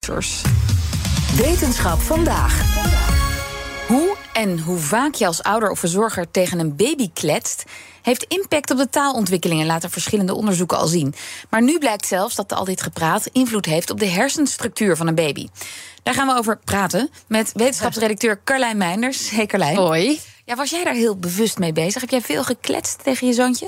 Wetenschap vandaag. Hoe en hoe vaak je als ouder of verzorger tegen een baby kletst, heeft impact op de taalontwikkelingen, laten verschillende onderzoeken al zien. Maar nu blijkt zelfs dat al dit gepraat invloed heeft op de hersenstructuur van een baby. Daar gaan we over praten met wetenschapsredacteur Carlijn Meinders. Hey Carlijn. Hoi. Ja, was jij daar heel bewust mee bezig? Heb jij veel gekletst tegen je zoontje?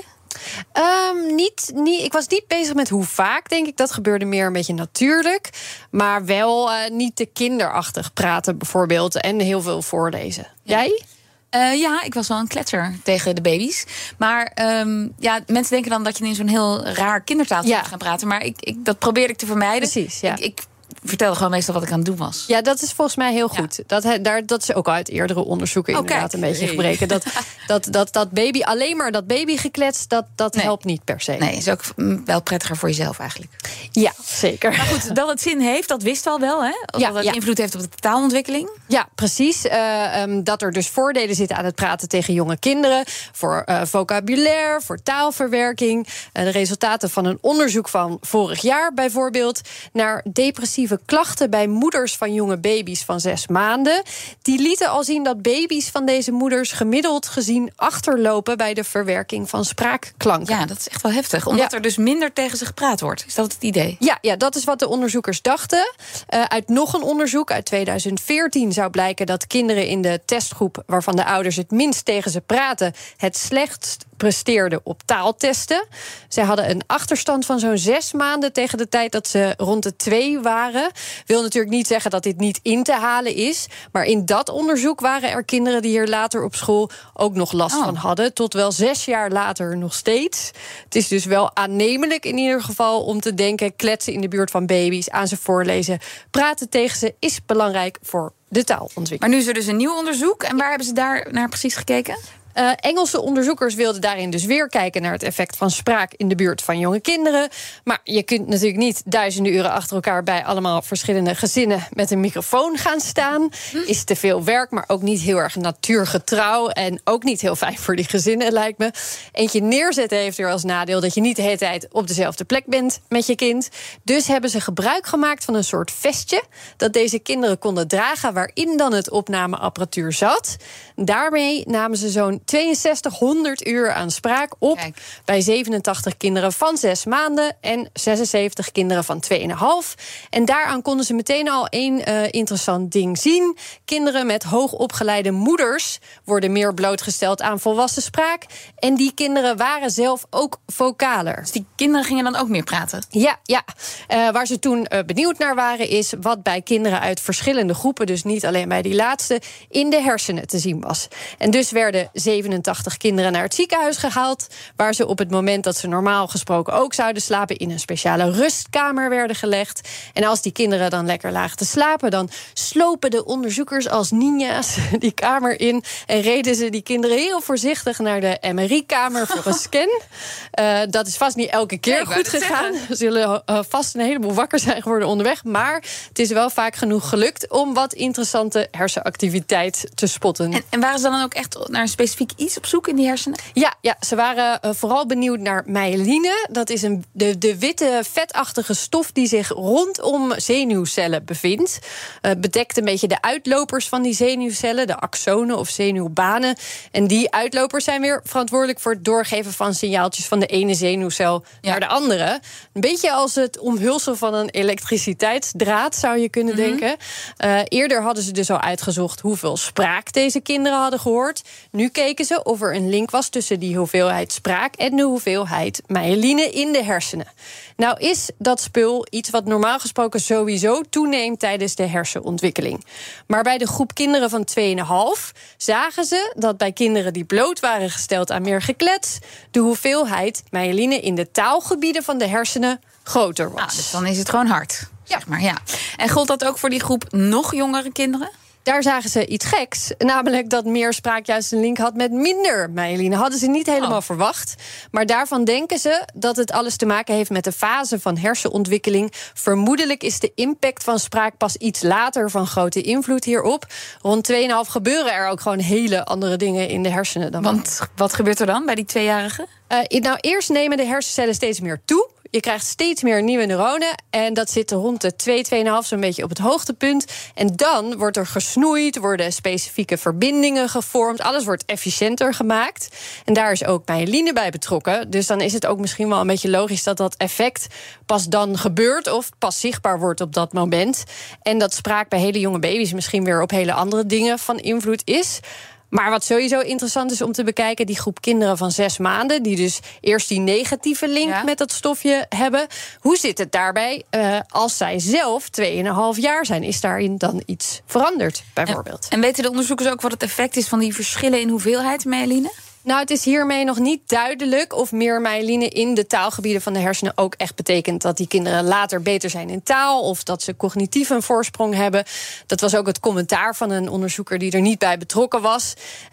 Niet. Ik was niet bezig met hoe vaak, denk ik. Dat gebeurde meer een beetje natuurlijk. Maar wel niet te kinderachtig praten bijvoorbeeld. En heel veel voorlezen. Ja. Jij? Ja, ik was wel een kletser tegen de baby's. Maar mensen denken dan dat je in zo'n heel raar kindertaaltje moet gaan praten. Maar dat probeerde ik te vermijden. Precies, ja. Ik vertelde gewoon meestal wat ik aan het doen was. Ja, dat is volgens mij heel goed. Dat is ook uit eerdere onderzoeken inderdaad een beetje gebreken. Dat baby, alleen maar dat baby gekletst, dat helpt niet per se. Nee, is ook wel prettiger voor jezelf eigenlijk. Ja, zeker. Maar goed, dat het zin heeft, dat wisten we al wel, hè? Dat het invloed heeft op de taalontwikkeling. Ja, precies. Dat er dus voordelen zitten aan het praten tegen jonge kinderen. Voor vocabulaire, voor taalverwerking. De resultaten van een onderzoek van vorig jaar bijvoorbeeld naar depressieve klachten bij moeders van jonge baby's van 6 maanden. Die lieten al zien dat baby's van deze moeders gemiddeld gezien achterlopen bij de verwerking van spraakklanken. Ja, dat is echt wel heftig. Omdat er dus minder tegen ze gepraat wordt. Is dat het idee? Ja, dat is wat de onderzoekers dachten. Uit nog een onderzoek uit 2014 zou blijken dat kinderen in de testgroep waarvan de ouders het minst tegen ze praten, het slechtst presteerden op taaltesten. Zij hadden een achterstand van zo'n 6 maanden tegen de tijd dat ze rond de 2 waren. Wil natuurlijk niet zeggen dat dit niet in te halen is. Maar in dat onderzoek waren er kinderen die hier later op school ook nog last van hadden. Tot wel 6 jaar later nog steeds. Het is dus wel aannemelijk in ieder geval om te denken, kletsen in de buurt van baby's, aan ze voorlezen, praten tegen ze is belangrijk voor de taalontwikkeling. Maar nu is er dus een nieuw onderzoek. En waar hebben ze daar naar precies gekeken? Engelse onderzoekers wilden daarin dus weer kijken naar het effect van spraak in de buurt van jonge kinderen. Maar je kunt natuurlijk niet duizenden uren achter elkaar bij allemaal verschillende gezinnen met een microfoon gaan staan. Is te veel werk, maar ook niet heel erg natuurgetrouw en ook niet heel fijn voor die gezinnen, lijkt me. Eentje neerzetten heeft er als nadeel dat je niet de hele tijd op dezelfde plek bent met je kind. Dus hebben ze gebruik gemaakt van een soort vestje dat deze kinderen konden dragen, waarin dan het opnameapparatuur zat. Daarmee namen ze zo'n 6200 uur aan spraak op bij 87 kinderen van 6 maanden en 76 kinderen van 2,5. En daaraan konden ze meteen al één interessant ding zien. Kinderen met hoogopgeleide moeders worden meer blootgesteld aan volwassen spraak. En die kinderen waren zelf ook vocaler. Dus die kinderen gingen dan ook meer praten? Ja. Waar ze toen benieuwd naar waren is wat bij kinderen uit verschillende groepen, dus niet alleen bij die laatste, in de hersenen te zien was. En dus werden 87 kinderen naar het ziekenhuis gehaald, waar ze op het moment dat ze normaal gesproken ook zouden slapen in een speciale rustkamer werden gelegd. En als die kinderen dan lekker lagen te slapen, dan slopen de onderzoekers als ninja's die kamer in en reden ze die kinderen heel voorzichtig naar de MRI-kamer voor een scan. Dat is vast niet elke keer goed gegaan. Er zullen vast een heleboel wakker zijn geworden onderweg, maar het is wel vaak genoeg gelukt om wat interessante hersenactiviteit te spotten. En waren ze dan ook echt naar een specifiek iets op zoek in die hersenen? Ja, ze waren vooral benieuwd naar myeline. Dat is de witte, vetachtige stof die zich rondom zenuwcellen bevindt. Bedekt een beetje de uitlopers van die zenuwcellen, de axonen of zenuwbanen. En die uitlopers zijn weer verantwoordelijk voor het doorgeven van signaaltjes van de ene zenuwcel naar de andere. Een beetje als het omhulsel van een elektriciteitsdraad, zou je kunnen denken. Eerder hadden ze dus al uitgezocht hoeveel spraak deze kinderen hadden gehoord. Nu keken ze of er een link was tussen die hoeveelheid spraak en de hoeveelheid myeline in de hersenen. Nou is dat spul iets wat normaal gesproken sowieso toeneemt tijdens de hersenontwikkeling. Maar bij de groep kinderen van 2,5 zagen ze dat bij kinderen die bloot waren gesteld aan meer geklets, de hoeveelheid myeline in de taalgebieden van de hersenen groter was. Dus dan is het gewoon hard. Zeg maar, ja. En gold dat ook voor die groep nog jongere kinderen? Daar zagen ze iets geks, namelijk dat meer spraak juist een link had met minder myeline. Hadden ze niet helemaal verwacht. Maar daarvan denken ze dat het alles te maken heeft met de fase van hersenontwikkeling. Vermoedelijk is de impact van spraak pas iets later van grote invloed hierop. Rond 2,5 gebeuren er ook gewoon hele andere dingen in de hersenen dan. Want wat gebeurt er dan bij die 2-jarigen? Eerst nemen de hersencellen steeds meer toe. Je krijgt steeds meer nieuwe neuronen. En dat zit rond de 2,5 zo'n beetje op het hoogtepunt. En dan wordt er gesnoeid, worden specifieke verbindingen gevormd. Alles wordt efficiënter gemaakt. En daar is ook myeline bij betrokken. Dus dan is het ook misschien wel een beetje logisch dat dat effect pas dan gebeurt of pas zichtbaar wordt op dat moment. En dat spraak bij hele jonge baby's misschien weer op hele andere dingen van invloed is. Maar wat sowieso interessant is om te bekijken, die groep kinderen van 6 maanden, die dus eerst die negatieve link met dat stofje hebben. Hoe zit het daarbij als zij zelf 2,5 jaar zijn? Is daarin dan iets veranderd, bijvoorbeeld? En weten de onderzoekers ook wat het effect is van die verschillen in hoeveelheid myeline? Nou, het is hiermee nog niet duidelijk of meer myeline in de taalgebieden van de hersenen ook echt betekent dat die kinderen later beter zijn in taal of dat ze cognitief een voorsprong hebben. Dat was ook het commentaar van een onderzoeker die er niet bij betrokken was.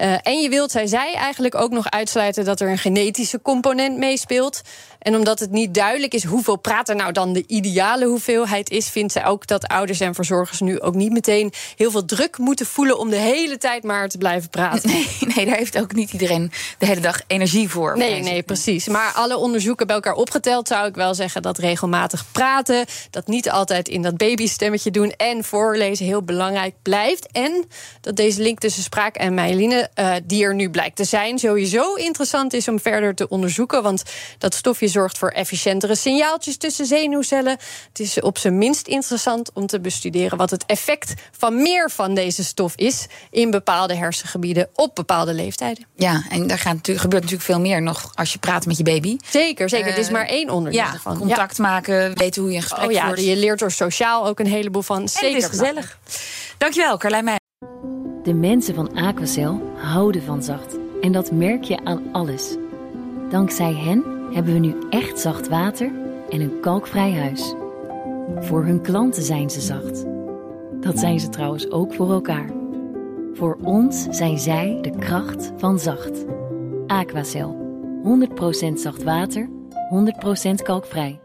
En zij zei eigenlijk ook nog uitsluiten dat er een genetische component meespeelt. En omdat het niet duidelijk is hoeveel praten nou dan de ideale hoeveelheid is, vindt zij ook dat ouders en verzorgers nu ook niet meteen heel veel druk moeten voelen om de hele tijd maar te blijven praten. Nee, daar heeft ook niet iedereen de hele dag energie voor. Nee, precies. Maar alle onderzoeken bij elkaar opgeteld zou ik wel zeggen dat regelmatig praten, dat niet altijd in dat babystemmetje doen en voorlezen heel belangrijk blijft. En dat deze link tussen spraak en myeline, die er nu blijkt te zijn, sowieso interessant is om verder te onderzoeken. Want dat stofje zorgt voor efficiëntere signaaltjes tussen zenuwcellen. Het is op zijn minst interessant om te bestuderen wat het effect van meer van deze stof is in bepaalde hersengebieden op bepaalde leeftijden. Ja, en daar gebeurt natuurlijk veel meer nog als je praat met je baby. Zeker. Dit is maar één onderdeel ervan. Contact maken, weten hoe je een gesprek voert. Je leert er sociaal ook een heleboel van. Zeker. En het is gezellig. Dankjewel, Carlijn Meijers. De mensen van Aquacel houden van zacht. En dat merk je aan alles. Dankzij hen hebben we nu echt zacht water en een kalkvrij huis. Voor hun klanten zijn ze zacht. Dat zijn ze trouwens ook voor elkaar. Voor ons zijn zij de kracht van zacht. Aquacel. 100% zacht water, 100% kalkvrij.